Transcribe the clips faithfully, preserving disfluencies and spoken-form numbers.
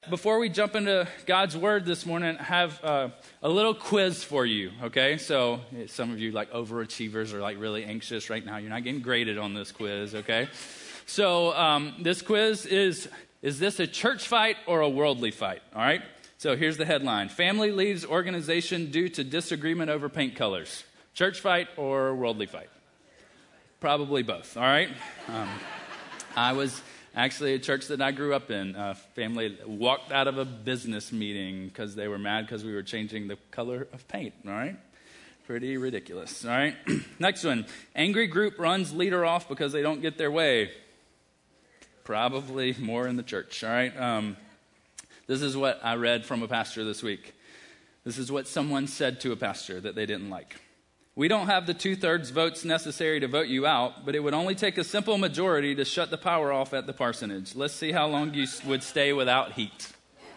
before we jump into God's Word this morning, I have uh, a little quiz for you, okay? So some of you like overachievers are like really anxious right now. You're not getting graded on this quiz, okay? So um, this quiz is, is this a church fight or a worldly fight, all right? So here's the headline. Family leaves organization due to disagreement over paint colors. Church fight or worldly fight? Probably both, all right? Um, I was actually a church that I grew up in. A family walked out of a business meeting because they were mad because we were changing the color of paint, all right? Pretty ridiculous, all right? Next one. Angry group runs leader off because they don't get their way. Probably more in the church, all right? Um, this is what I read from a pastor this week. This is what someone said to a pastor that they didn't like. We don't have the two-thirds votes necessary to vote you out, but it would only take a simple majority to shut the power off at the parsonage. Let's see how long you would stay without heat.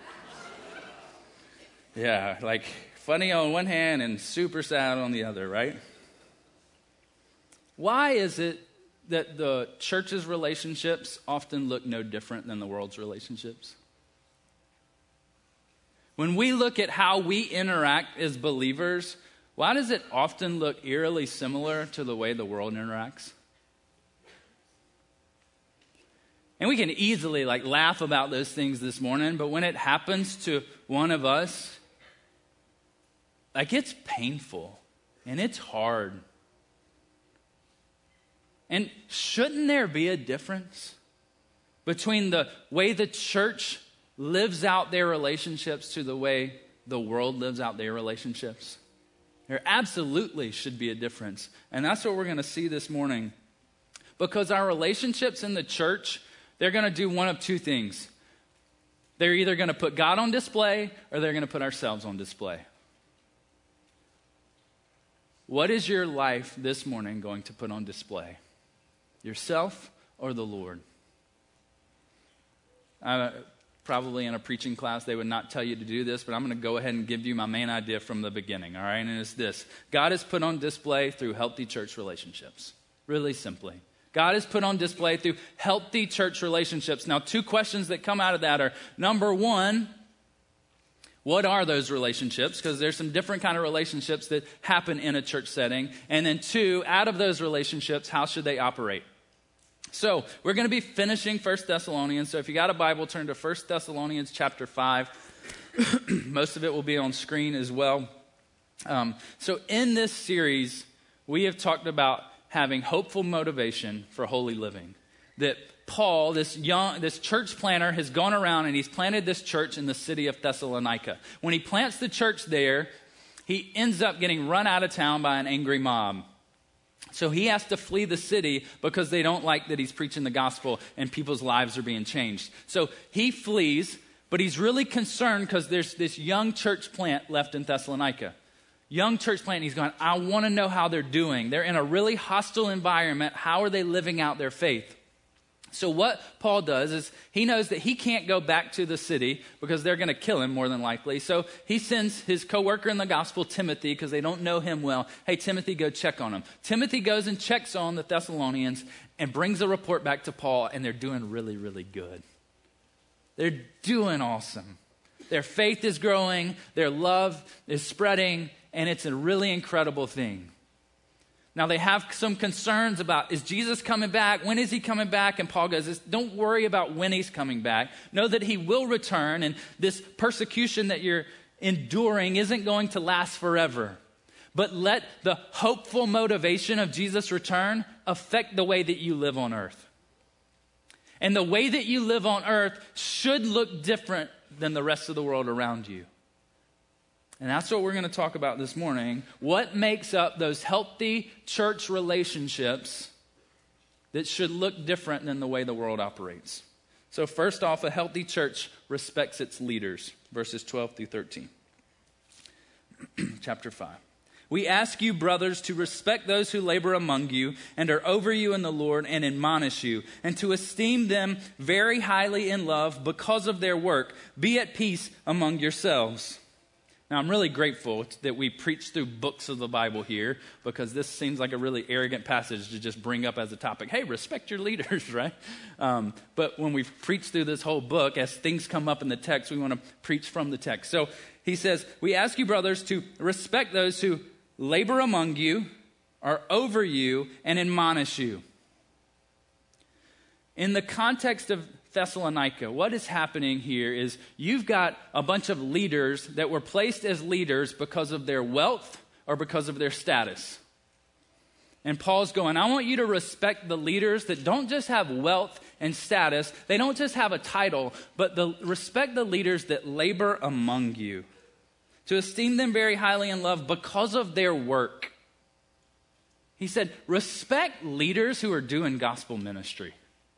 Yeah, like funny on one hand and super sad on the other, right? Why is it that the church's relationships often look no different than the world's relationships? When we look at how we interact as believers, why does it often look eerily similar to the way the world interacts? And we can easily like laugh about those things this morning, but when it happens to one of us, like it's painful and it's hard. And shouldn't there be a difference between the way the church lives out their relationships to the way the world lives out their relationships? There absolutely should be a difference. And that's what we're going to see this morning. Because our relationships in the church, they're going to do one of two things. They're either going to put God on display or they're going to put ourselves on display. What is your life this morning going to put on display? Yourself or the Lord? Uh, Probably in a preaching class, they would not tell you to do this, but I'm going to go ahead and give you my main idea from the beginning, all right? And it's this. God is put on display through healthy church relationships. Really simply. God is put on display through healthy church relationships. Now, two questions that come out of that are, number one, what are those relationships? Because there's some different kind of relationships that happen in a church setting. And then two, out of those relationships, how should they operate? So we're going to be finishing First Thessalonians. So if you got a Bible, turn to First Thessalonians chapter five. Most of it will be on screen as well. Um, so in this series, we have talked about having hopeful motivation for holy living. That Paul, this young, this church planter, has gone around and he's planted this church in the city of Thessalonica. When he plants the church there, he ends up getting run out of town by an angry mob. So he has to flee the city because they don't like that he's preaching the gospel and people's lives are being changed. So he flees, but he's really concerned because there's this young church plant left in Thessalonica. Young church plant, and he's going, I want to know how they're doing. They're in a really hostile environment. How are they living out their faith? So what Paul does is he knows that he can't go back to the city because they're going to kill him more than likely. So he sends his co-worker in the gospel, Timothy, because they don't know him well. Hey, Timothy, go check on him. Timothy goes and checks on the Thessalonians and brings a report back to Paul, and they're doing really, really good. They're doing awesome. Their faith is growing, their love is spreading, and it's a really incredible thing. Now, they have some concerns about, is Jesus coming back? When is he coming back? And Paul goes, don't worry about when he's coming back. Know that he will return, and this persecution that you're enduring isn't going to last forever. But let the hopeful motivation of Jesus' return affect the way that you live on earth. And the way that you live on earth should look different than the rest of the world around you. And that's what we're going to talk about this morning. What makes up those healthy church relationships that should look different than the way the world operates? So first off, a healthy church respects its leaders. Verses twelve through thirteen. Chapter five. We ask you, brothers, to respect those who labor among you and are over you in the Lord and admonish you, and to esteem them very highly in love because of their work. Be at peace among yourselves. Now, I'm really grateful that we preach through books of the Bible here, because this seems like a really arrogant passage to just bring up as a topic. Hey, respect your leaders, right? Um, but when we preach through this whole book, as things come up in the text, we want to preach from the text. So he says, we ask you, brothers, to respect those who labor among you, are over you, and admonish you. In the context of Thessalonica, what is happening here is you've got a bunch of leaders that were placed as leaders because of their wealth or because of their status. And Paul's going, I want you to respect the leaders that don't just have wealth and status. They don't just have a title, but the, respect the leaders that labor among you. To esteem them very highly in love because of their work. He said, respect leaders who are doing gospel ministry.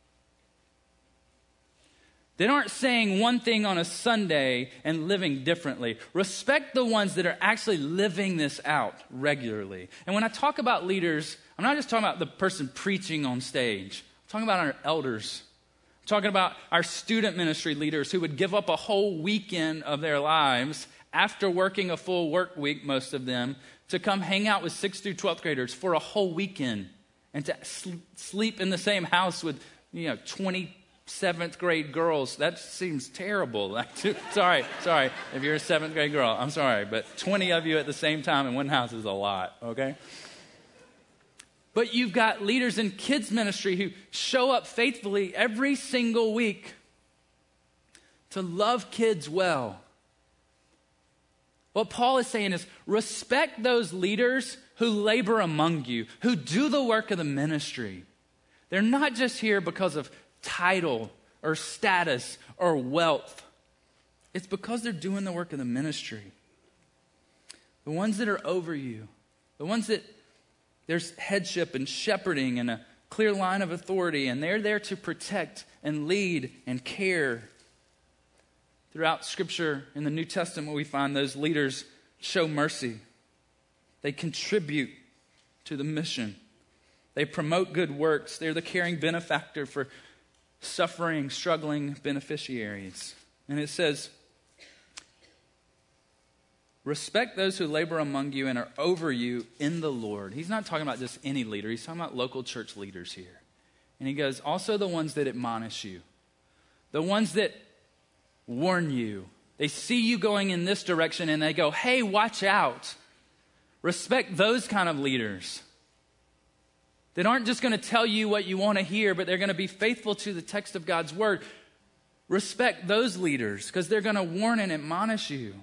That aren't saying one thing on a Sunday and living differently. Respect the ones that are actually living this out regularly. And when I talk about leaders, I'm not just talking about the person preaching on stage. I'm talking about our elders. I'm talking about our student ministry leaders who would give up a whole weekend of their lives after working a full work week, most of them, to come hang out with sixth through twelfth graders for a whole weekend and to sl- sleep in the same house with, you know, twenty seventh grade girls. That seems terrible. Like, sorry, sorry. If you're a seventh grade girl, I'm sorry. But twenty of you at the same time in one house is a lot, okay? But you've got leaders in kids ministry who show up faithfully every single week to love kids well. What Paul is saying is respect those leaders who labor among you, who do the work of the ministry. They're not just here because of title or status or wealth. It's because they're doing the work of the ministry. The ones that are over you, the ones that there's headship and shepherding and a clear line of authority, and they're there to protect and lead and care. Throughout Scripture in the New Testament, we find those leaders show mercy. They contribute to the mission. They promote good works. They're the caring benefactor for suffering, struggling beneficiaries. And it says, respect those who labor among you and are over you in the Lord. He's not talking about just any leader. He's talking about local church leaders here. And he goes, also the ones that admonish you. The ones that warn you. They see you going in this direction and they go, hey, watch out. Respect those kind of leaders that aren't just going to tell you what you want to hear, but they're going to be faithful to the text of God's word. Respect those leaders because they're going to warn and admonish you.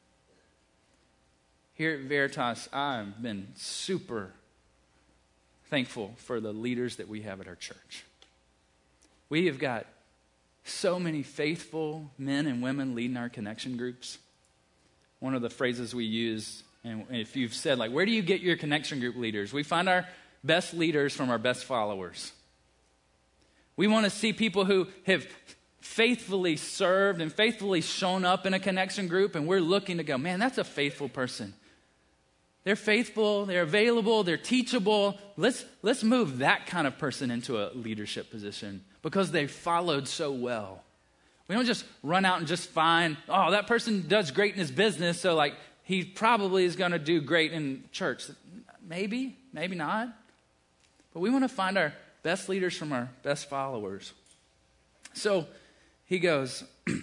Here at Veritas, I've been super thankful for the leaders that we have at our church. We have got so many faithful men and women leading our connection groups. One of the phrases we use, and if you've said, like, where do you get your connection group leaders? We find our best leaders from our best followers. We want to see people who have faithfully served and faithfully shown up in a connection group, and we're looking to go, man, that's a faithful person. They're faithful, they're available, they're teachable. Let's, let's move that kind of person into a leadership position because they followed so well. We don't just run out and just find, oh, that person does great in his business, so like he probably is going to do great in church. Maybe, maybe not. But we want to find our best leaders from our best followers. So he goes,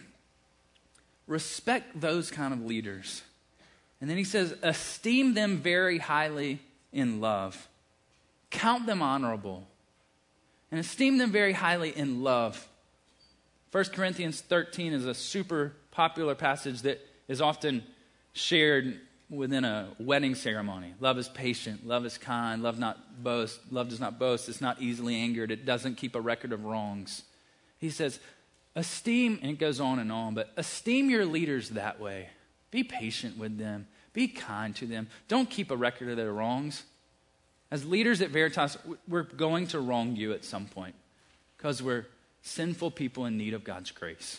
respect those kind of leaders. And then he says, esteem them very highly in love. Count them honorable. And esteem them very highly in love. First Corinthians thirteen is a super popular passage that is often shared within a wedding ceremony. Love is patient. Love is kind. Love not boast. Love does not boast. It's not easily angered. It doesn't keep a record of wrongs. He says, esteem, and it goes on and on, but esteem your leaders that way. Be patient with them. Be kind to them. Don't keep a record of their wrongs. As leaders at Veritas, we're going to wrong you at some point because we're sinful people in need of God's grace.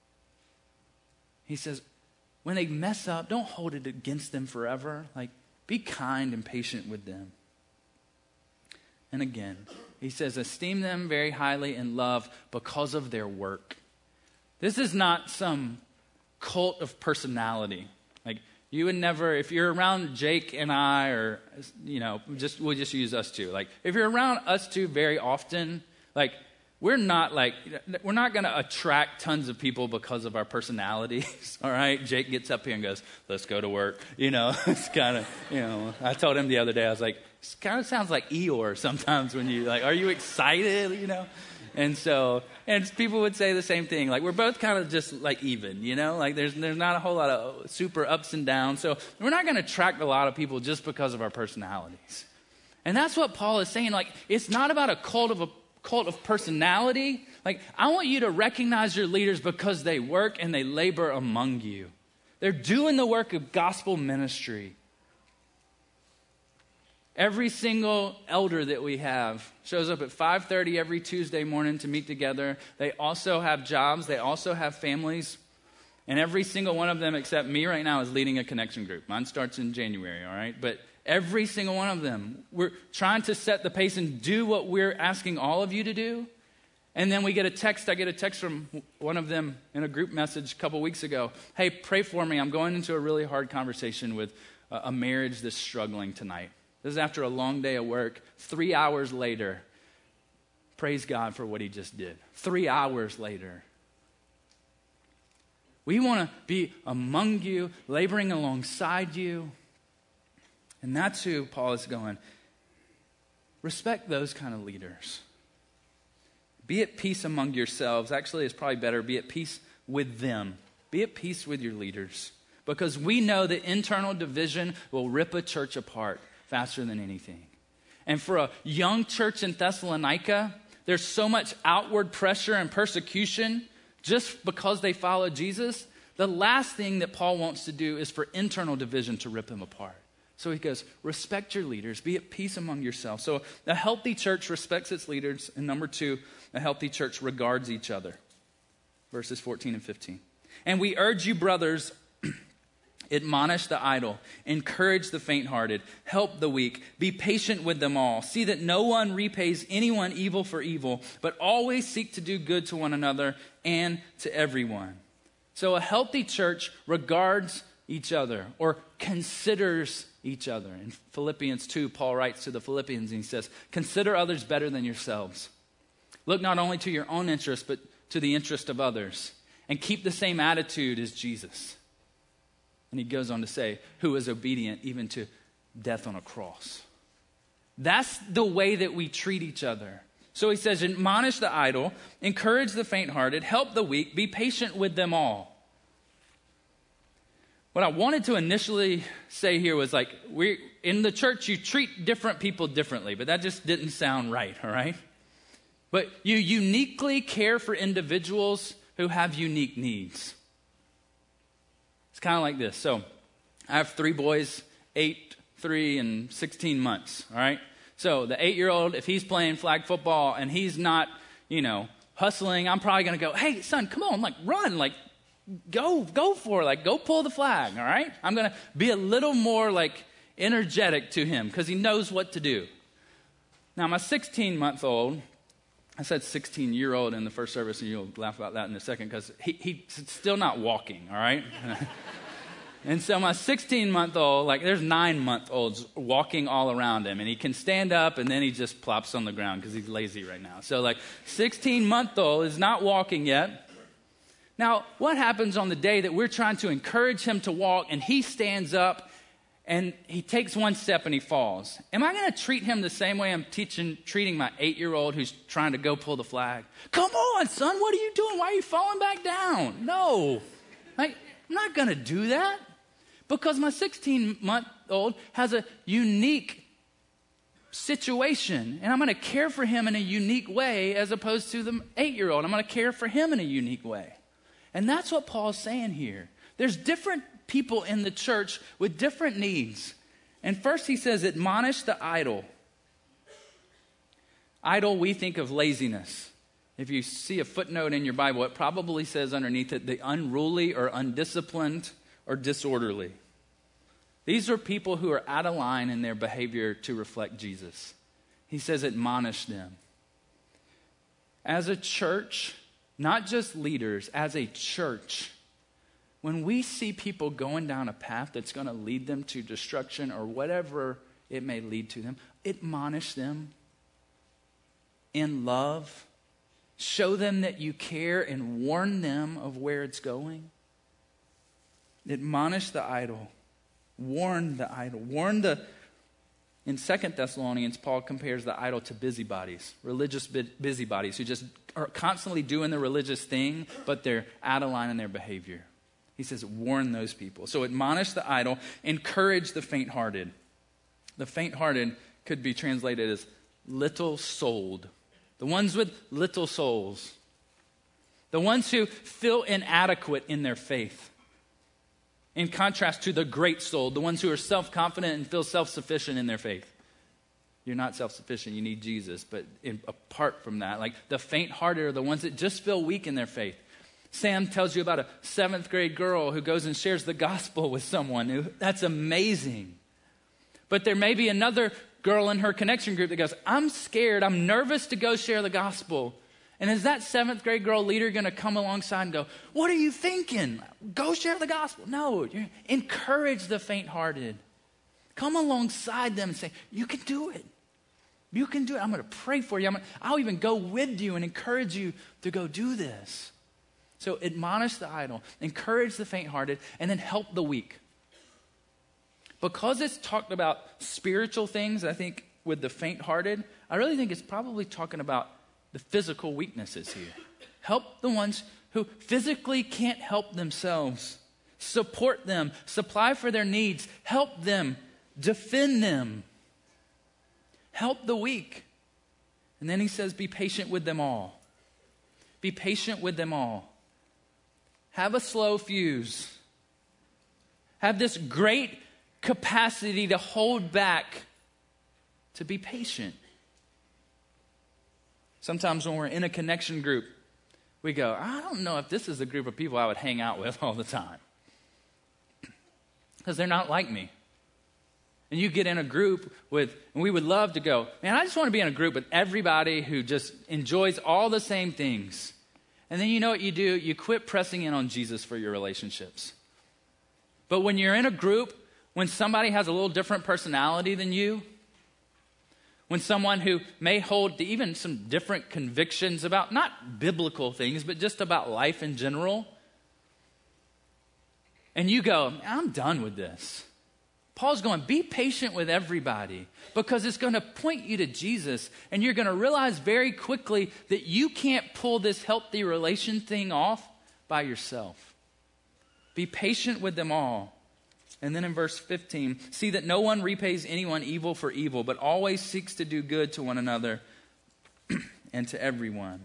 He says, when they mess up, don't hold it against them forever. Like, be kind and patient with them. And again, he says, esteem them very highly in love because of their work. This is not some cult of personality. Like, You would never, if you're around Jake and I, or, you know, just we'll just use us two. Like, if you're around us two very often, like, we're not like, we're not going to attract tons of people because of our personalities, all right? Jake gets up here and goes, let's go to work. You know, it's kind of, you know, I told him the other day, I was like, it kind of sounds like Eeyore sometimes when you, like, are you excited, you know? And so, and people would say the same thing. Like, we're both kind of just, like, even, you know? Like, there's there's not a whole lot of super ups and downs. So we're not going to attract a lot of people just because of our personalities. And that's what Paul is saying. Like, it's not about a cult of a cult of personality. Like, I want you to recognize your leaders because they work and they labor among you. They're doing the work of gospel ministry. Every single elder that we have shows up at five thirty every Tuesday morning to meet together. They also have jobs. They also have families. And every single one of them, except me right now, is leading a connection group. Mine starts in January, all right? But every single one of them, we're trying to set the pace and do what we're asking all of you to do. And then we get a text. I get a text from one of them in a group message a couple weeks ago. Hey, pray for me. I'm going into a really hard conversation with a marriage that's struggling tonight. This is after a long day of work. Three hours later, praise God for what he just did. Three hours later. We want to be among you, laboring alongside you. And that's who Paul is going. Respect those kind of leaders. Be at peace among yourselves. Actually, it's probably better, be at peace with them. Be at peace with your leaders. Because we know that internal division will rip a church apart faster than anything. And for a young church in Thessalonica, there's so much outward pressure and persecution just because they follow Jesus. The last thing that Paul wants to do is for internal division to rip him apart. So he goes, respect your leaders, be at peace among yourselves. So a healthy church respects its leaders. And number two, a healthy church regards each other. Verses fourteen and fifteen. And we urge you, brothers, admonish the idle, encourage the faint-hearted, help the weak, be patient with them all. See that no one repays anyone evil for evil, but always seek to do good to one another and to everyone. So a healthy church regards each other or considers each other. In Philippians two, Paul writes to the Philippians and he says, consider others better than yourselves. Look not only to your own interest, but to the interest of others. And keep the same attitude as Jesus. And he goes on to say, who is obedient even to death on a cross. That's the way that we treat each other. So he says, admonish the idle, encourage the faint-hearted, help the weak, be patient with them all. What I wanted to initially say here was like, we in the church, you treat different people differently, but that just didn't sound right, all right? But you uniquely care for individuals who have unique needs. It's kind of like this. So I have three boys, eight, three, and sixteen months, all right? So the eight-year-old, if he's playing flag football and he's not, you know, hustling, I'm probably going to go, hey, son, come on, like, run, like, go, go for it, like, go pull the flag, all right? I'm going to be a little more, like, energetic to him because he knows what to do. Now, my sixteen-month-old, I said sixteen-year-old in the first service, and you'll laugh about that in a second because he, he's still not walking, all right? And so my sixteen-month-old, like there's nine-month-olds walking all around him, and he can stand up, and then he just plops on the ground because he's lazy right now. So like sixteen-month-old is not walking yet. Now, what happens on the day that we're trying to encourage him to walk, and he stands up, and he takes one step and he falls? Am I going to treat him the same way I'm teaching, treating my eight-year-old who's trying to go pull the flag? Come on, son, what are you doing? Why are you falling back down? No. Like, I'm not going to do that because my sixteen-month-old has a unique situation, and I'm going to care for him in a unique way as opposed to the eight-year-old. I'm going to care for him in a unique way. And that's what Paul's saying here. There's different people in the church with different needs. And first he says, admonish the idle. Idle, we think of laziness. If you see a footnote in your Bible, it probably says underneath it, the unruly or undisciplined or disorderly. These are people who are out of line in their behavior to reflect Jesus. He says, admonish them. As a church, not just leaders, as a church, when we see people going down a path that's going to lead them to destruction or whatever it may lead to them, admonish them in love. Show them that you care and warn them of where it's going. Admonish the idle. Warn the idle. Warn the... In Second Thessalonians, Paul compares the idle to busybodies, religious busybodies who just are constantly doing the religious thing, but they're out of line in their behavior. He says, warn those people. So admonish the idle, encourage the faint-hearted. The faint-hearted could be translated as little-souled. The ones with little souls. The ones who feel inadequate in their faith. In contrast to the great-souled, the ones who are self-confident and feel self-sufficient in their faith. You're not self-sufficient, you need Jesus. But in, apart from that, like the faint-hearted are the ones that just feel weak in their faith. Sam tells you about a seventh grade girl who goes and shares the gospel with someone. Who, that's amazing. But there may be another girl in her connection group that goes, I'm scared, I'm nervous to go share the gospel. And is that seventh grade girl leader going to come alongside and go, what are you thinking? Go share the gospel. No, you encourage the faint-hearted. Come alongside them and say, you can do it. You can do it. I'm going to pray for you. I'm gonna, I'll even go with you and encourage you to go do this. So admonish the idle, encourage the faint-hearted, and then help the weak. Because it's talked about spiritual things, I think, with the faint-hearted, I really think it's probably talking about the physical weaknesses here. Help the ones who physically can't help themselves. Support them. Supply for their needs. Help them. Defend them. Help the weak. And then he says, be patient with them all. Be patient with them all. Have a slow fuse. Have this great capacity to hold back, to be patient. Sometimes when we're in a connection group, we go, I don't know if this is a group of people I would hang out with all the time. Because they're not like me. And you get in a group with, and we would love to go, man, I just want to be in a group with everybody who just enjoys all the same things. And then you know what you do? You quit pressing in on Jesus for your relationships. But when you're in a group, when somebody has a little different personality than you, when someone who may hold even some different convictions about not biblical things, but just about life in general, and you go, I'm done with this. Paul's going, be patient with everybody because it's going to point you to Jesus, and you're going to realize very quickly that you can't pull this healthy relation thing off by yourself. Be patient with them all. And then in verse fifteen, see that no one repays anyone evil for evil, but always seeks to do good to one another and to everyone.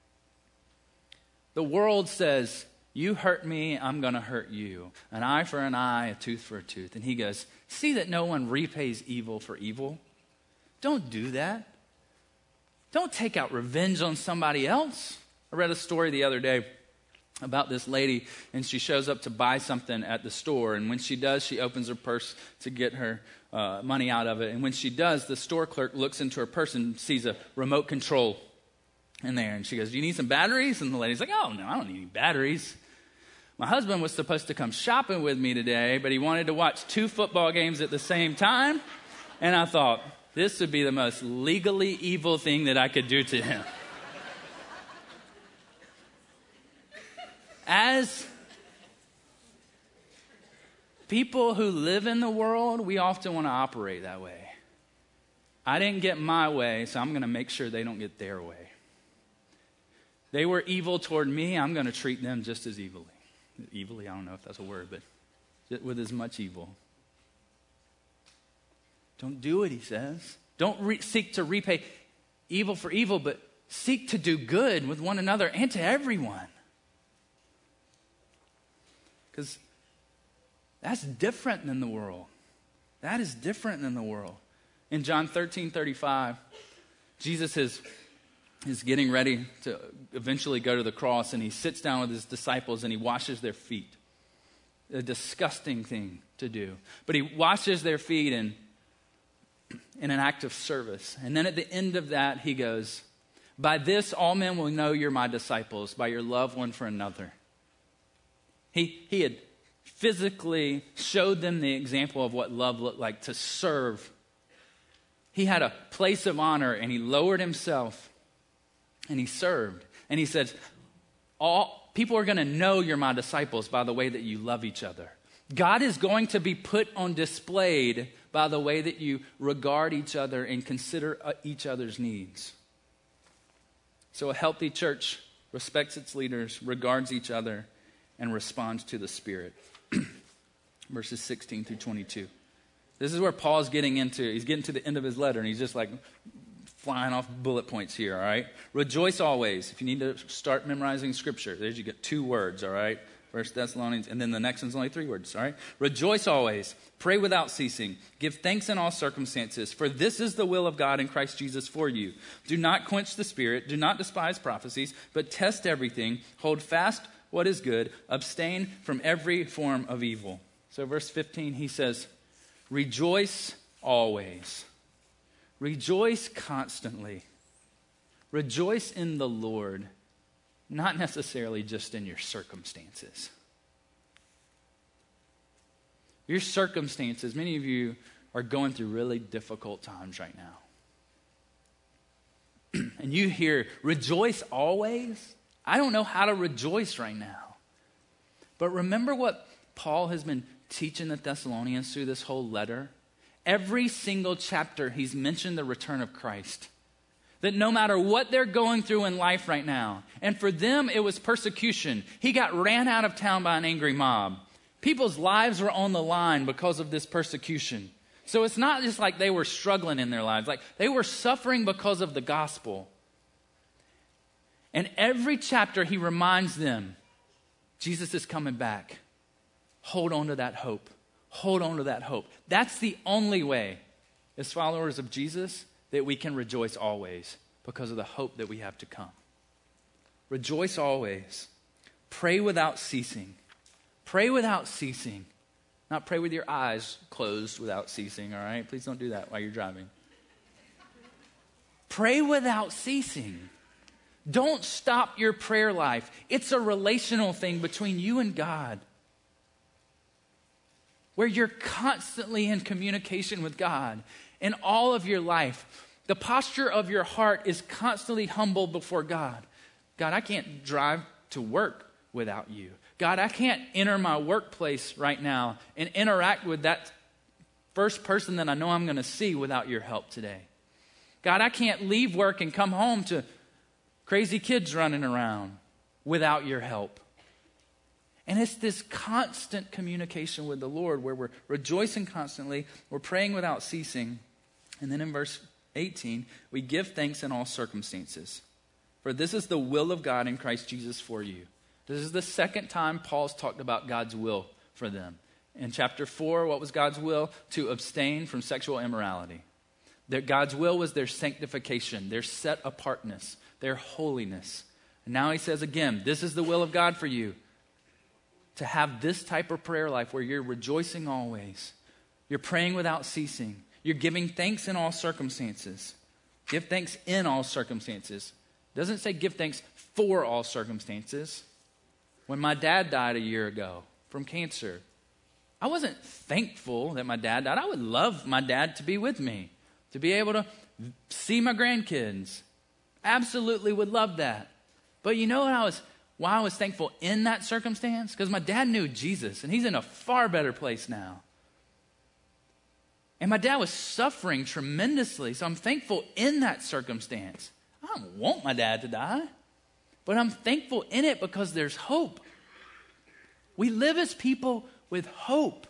The world says, you hurt me, I'm going to hurt you. An eye for an eye, a tooth for a tooth. And he goes, see that no one repays evil for evil. Don't do that. Don't take out revenge on somebody else. I read a story the other day about this lady, and she shows up to buy something at the store, and when she does, she opens her purse to get her uh, money out of it, and when she does, the store clerk looks into her purse and sees a remote control in there, and she goes, do you need some batteries? And the lady's like, oh, no, I don't need any batteries. My husband was supposed to come shopping with me today, but he wanted to watch two football games at the same time, and I thought, this would be the most legally evil thing that I could do to him. As people who live in the world, we often want to operate that way. I didn't get my way, so I'm going to make sure they don't get their way. They were evil toward me, I'm going to treat them just as evilly. Evilly, I don't know if that's a word, but with as much evil. Don't do it, he says. Don't re- seek to repay evil for evil, but seek to do good with one another and to everyone. Because that's different than the world. That is different than the world. In John thirteen thirty-five, Jesus is, is getting ready to eventually go to the cross, and he sits down with his disciples and he washes their feet. A disgusting thing to do. But he washes their feet in, in an act of service. And then at the end of that, he goes, by this all men will know you're my disciples, by your love one for another. He, he had physically showed them the example of what love looked like, to serve. He had a place of honor, and he lowered himself, and he served. And he said, all people are going to know you're my disciples by the way that you love each other. God is going to be put on display by the way that you regard each other and consider each other's needs. So a healthy church respects its leaders, regards each other, and responds to the Spirit. Verses sixteen through twenty-two. This is where Paul's getting into, he's getting to the end of his letter, and he's just like flying off bullet points here, all right? Rejoice always. If you need to start memorizing Scripture, there's you get two words, all right? First Thessalonians, and then the next one's only three words, all right? Rejoice always. Pray without ceasing. Give thanks in all circumstances, for this is the will of God in Christ Jesus for you. Do not quench the Spirit. Do not despise prophecies, but test everything. Hold fast what is good. Abstain from every form of evil. So verse fifteen, he says, rejoice always. Rejoice constantly. Rejoice in the Lord. Not necessarily just in your circumstances. Your circumstances, many of you are going through really difficult times right now. And you hear, rejoice always? I don't know how to rejoice right now. But remember what Paul has been teaching the Thessalonians through this whole letter? Every single chapter, he's mentioned the return of Christ. That no matter what they're going through in life right now, and for them it was persecution. He got ran out of town by an angry mob. People's lives were on the line because of this persecution. So it's not just like they were struggling in their lives. Like they were suffering because of the gospel. And every chapter he reminds them, Jesus is coming back. Hold on to that hope. Hold on to that hope. That's the only way, as followers of Jesus, that we can rejoice always because of the hope that we have to come. Rejoice always. Pray without ceasing. Pray without ceasing. Not pray with your eyes closed without ceasing, all right? Please don't do that while you're driving. Pray without ceasing. Don't stop your prayer life. It's a relational thing between you and God, where you're constantly in communication with God. In all of your life, the posture of your heart is constantly humble before God. God, I can't drive to work without you. God, I can't enter my workplace right now and interact with that first person that I know I'm going to see without your help today. God, I can't leave work and come home to crazy kids running around without your help. And it's this constant communication with the Lord where we're rejoicing constantly, we're praying without ceasing. And then in verse eighteen, we give thanks in all circumstances. For this is the will of God in Christ Jesus for you. This is the second time Paul's talked about God's will for them. In chapter four, what was God's will? To abstain from sexual immorality. That God's will was their sanctification, their set apartness, their holiness. And now he says again, this is the will of God for you. To have this type of prayer life where you're rejoicing always. You're praying without ceasing. You're giving thanks in all circumstances. Give thanks in all circumstances. It doesn't say give thanks for all circumstances. When my dad died a year ago from cancer, I wasn't thankful that my dad died. I would love my dad to be with me, to be able to see my grandkids. Absolutely would love that. But you know what I was, why I was thankful in that circumstance? Because my dad knew Jesus, and he's in a far better place now. And my dad was suffering tremendously, so I'm thankful in that circumstance. I don't want my dad to die, but I'm thankful in it because there's hope. We live as people with hope.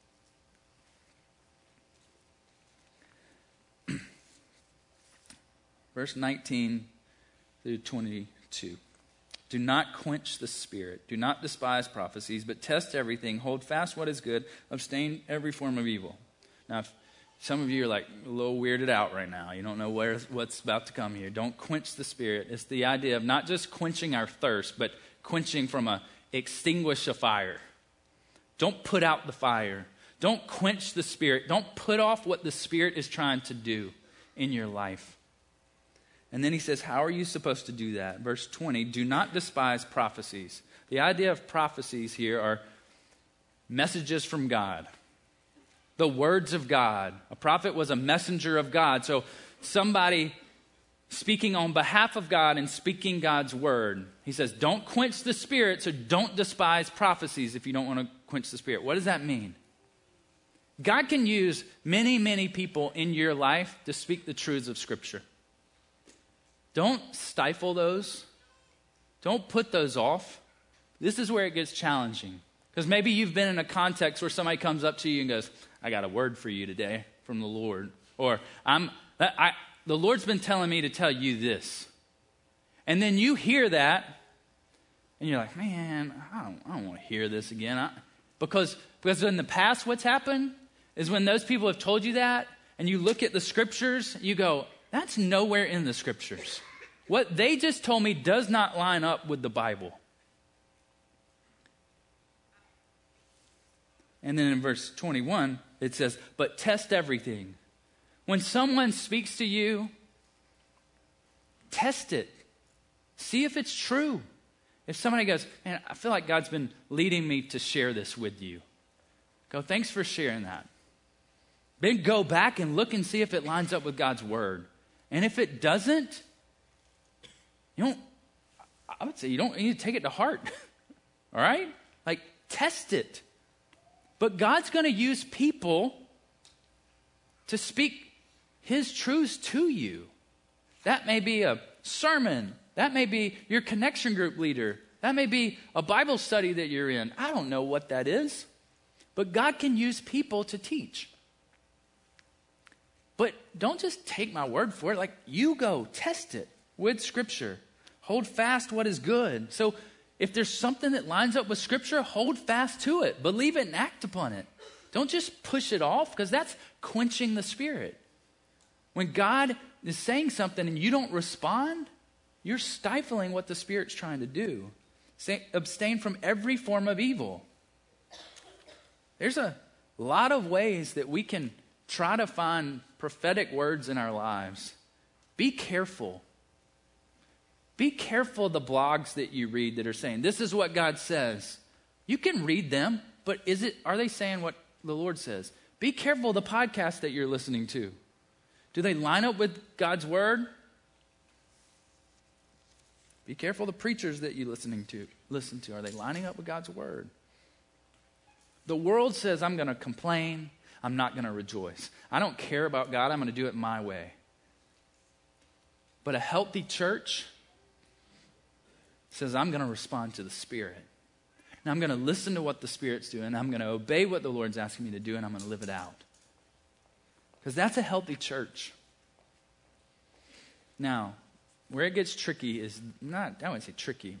Verse nineteen through twenty-two. Do not quench the spirit. Do not despise prophecies, but test everything. Hold fast what is good. Abstain every form of evil. Now, if some of you are like a little weirded out right now. You don't know where, what's about to come here. Don't quench the spirit. It's the idea of not just quenching our thirst, but quenching from a extinguish a fire. Don't put out the fire. Don't quench the spirit. Don't put off what the Spirit is trying to do in your life. And then he says, how are you supposed to do that? Verse twenty, do not despise prophecies. The idea of prophecies here are messages from God, the words of God. A prophet was a messenger of God. So somebody speaking on behalf of God and speaking God's word. He says, don't quench the spirit, so don't despise prophecies if you don't want to quench the spirit. What does that mean? God can use many, many people in your life to speak the truths of Scripture. Don't stifle those. Don't put those off. This is where it gets challenging. Because maybe you've been in a context where somebody comes up to you and goes, I got a word for you today from the Lord. Or I'm, I, the Lord's been telling me to tell you this. And then you hear that, and you're like, man, I don't, I don't want to hear this again. I, because, because in the past, what's happened is when those people have told you that, and you look at the Scriptures, you go, that's nowhere in the Scriptures. What they just told me does not line up with the Bible. And then in verse twenty-one, it says, but test everything. When someone speaks to you, test it. See if it's true. If somebody goes, man, I feel like God's been leading me to share this with you. Go, thanks for sharing that. Then go back and look and see if it lines up with God's word. And if it doesn't, you don't, I would say you don't need to take it to heart. All right? Like, test it. But God's going to use people to speak his truths to you. That may be a sermon. That may be your connection group leader. That may be a Bible study that you're in. I don't know what that is. But God can use people to teach. But don't just take my word for it. Like, you go test it with Scripture. Hold fast what is good. So if there's something that lines up with Scripture, hold fast to it. Believe it and act upon it. Don't just push it off, because that's quenching the Spirit. When God is saying something and you don't respond, you're stifling what the Spirit's trying to do. Say, abstain from every form of evil. There's a lot of ways that we can try to find prophetic words in our lives. Be careful. Be careful of the blogs that you read that are saying, this is what God says. You can read them, but is it? Are they saying what the Lord says? Be careful of the podcasts that you're listening to. Do they line up with God's word? Be careful of the preachers that you listening to listen to. Are they lining up with God's word? The world says, I'm going to complain. I'm not going to rejoice. I don't care about God. I'm going to do it my way. But a healthy church says, I'm going to respond to the Spirit. And I'm going to listen to what the Spirit's doing. I'm going to obey what the Lord's asking me to do, and I'm going to live it out. Because that's a healthy church. Now, where it gets tricky is not, I wouldn't say tricky.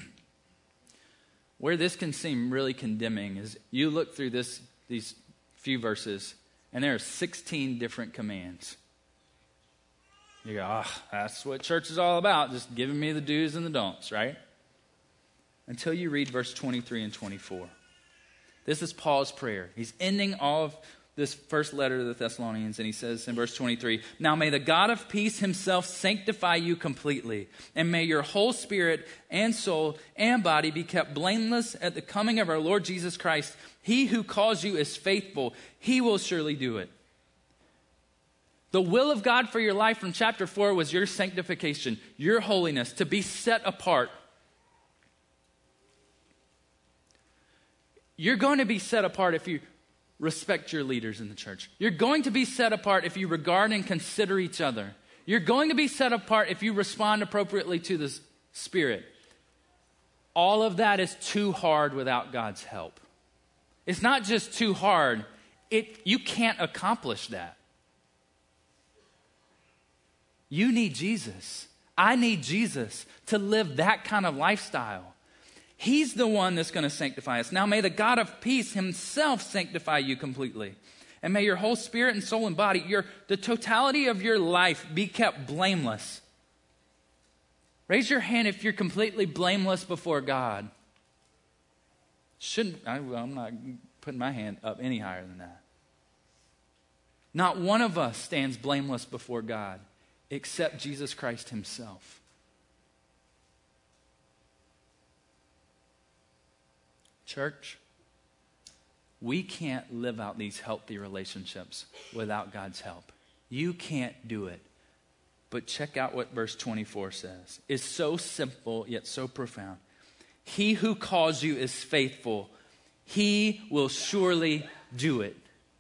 Where this can seem really condemning is you look through this these few verses, and there are sixteen different commands. You go, oh, that's what church is all about, just giving me the do's and the don'ts, right? Until you read verse twenty-three and twenty-four. This is Paul's prayer. He's ending all of this first letter to the Thessalonians, and he says in verse twenty-three, now may the God of peace himself sanctify you completely, and may your whole spirit and soul and body be kept blameless at the coming of our Lord Jesus Christ. He who calls you is faithful. He will surely do it. The will of God for your life from chapter four was your sanctification, your holiness, to be set apart. You're going to be set apart if you respect your leaders in the church. You're going to be set apart if you regard and consider each other. You're going to be set apart if you respond appropriately to the Spirit. All of that is too hard without God's help. It's not just too hard. It, you can't accomplish that. You need Jesus. I need Jesus to live that kind of lifestyle. He's the one that's going to sanctify us. Now may the God of peace himself sanctify you completely. And may your whole spirit and soul and body, your, the totality of your life be kept blameless. Raise your hand if you're completely blameless before God. Shouldn't, I, well, I'm not putting my hand up any higher than that. Not one of us stands blameless before God except Jesus Christ himself. Church, We can't live out these healthy relationships without God's help. You can't do it. But check out what verse twenty-four says. It's so simple, yet so profound. He who calls you is faithful. He will surely do it.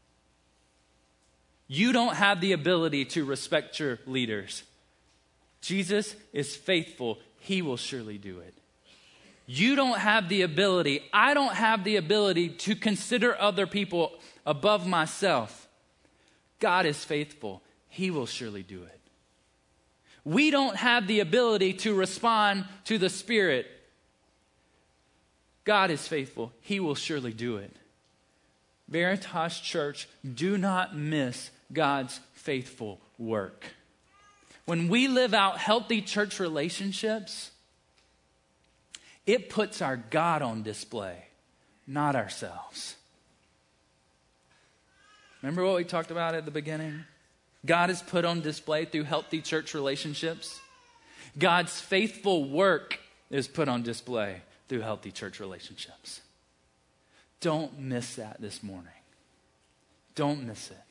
You don't have the ability to respect your leaders. Jesus is faithful. He will surely do it. You don't have the ability, I don't have the ability to consider other people above myself. God is faithful. He will surely do it. We don't have the ability to respond to the Spirit. God is faithful. He will surely do it. Veritas Church, do not miss God's faithful work. When we live out healthy church relationships, it puts our God on display, not ourselves. Remember what we talked about at the beginning? God is put on display through healthy church relationships. God's faithful work is put on display through healthy church relationships. Don't miss that this morning. Don't miss it.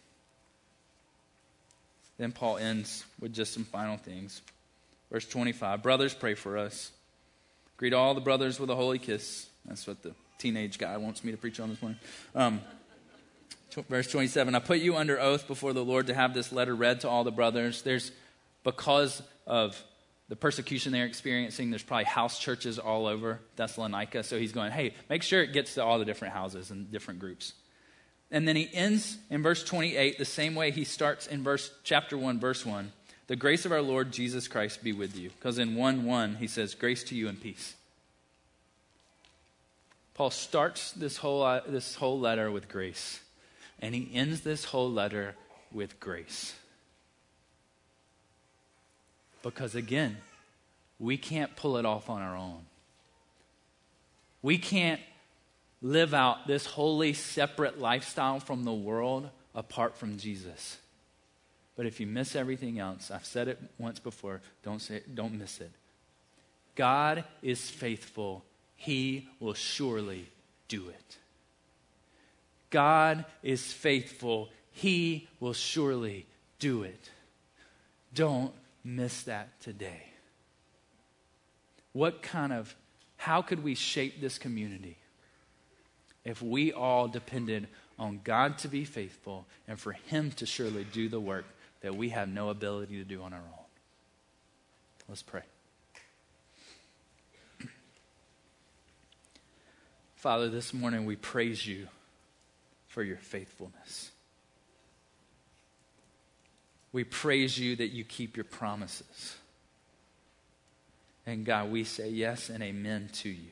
Then Paul ends with just some final things. Verse twenty-five, brothers, pray for us. Greet all the brothers with a holy kiss. That's what the teenage guy wants me to preach on this morning. Um, verse twenty-seven, I put you under oath before the Lord to have this letter read to all the brothers. There's, because of the persecution they're experiencing, there's probably house churches all over Thessalonica. So he's going, hey, make sure it gets to all the different houses and different groups. And then he ends in verse twenty-eight the same way he starts in verse chapter one, verse one. The grace of our Lord Jesus Christ be with you. Because in one one, he says, grace to you and peace. Paul starts this whole, uh, this whole letter with grace. And he ends this whole letter with grace. Because again, we can't pull it off on our own. We can't live out this holy, separate lifestyle from the world apart from Jesus. But if you miss everything else, I've said it once before, don't say it, don't miss it. God is faithful. He will surely do it. God is faithful. He will surely do it. Don't miss that today. What kind of, how could we shape this community if we all depended on God to be faithful and for Him to surely do the work that we have no ability to do on our own? Let's pray. Father, this morning we praise you for your faithfulness. We praise you that you keep your promises. And God, we say yes and amen to you.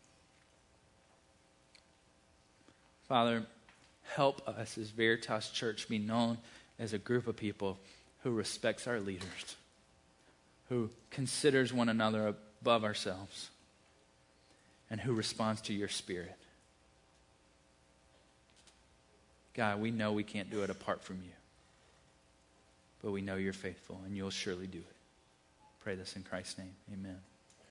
Father, help us as Veritas Church be known as a group of people who respects our leaders, who considers one another above ourselves, and who responds to your Spirit. God, we know we can't do it apart from you, but we know you're faithful and you'll surely do it. Pray this in Christ's name. Amen.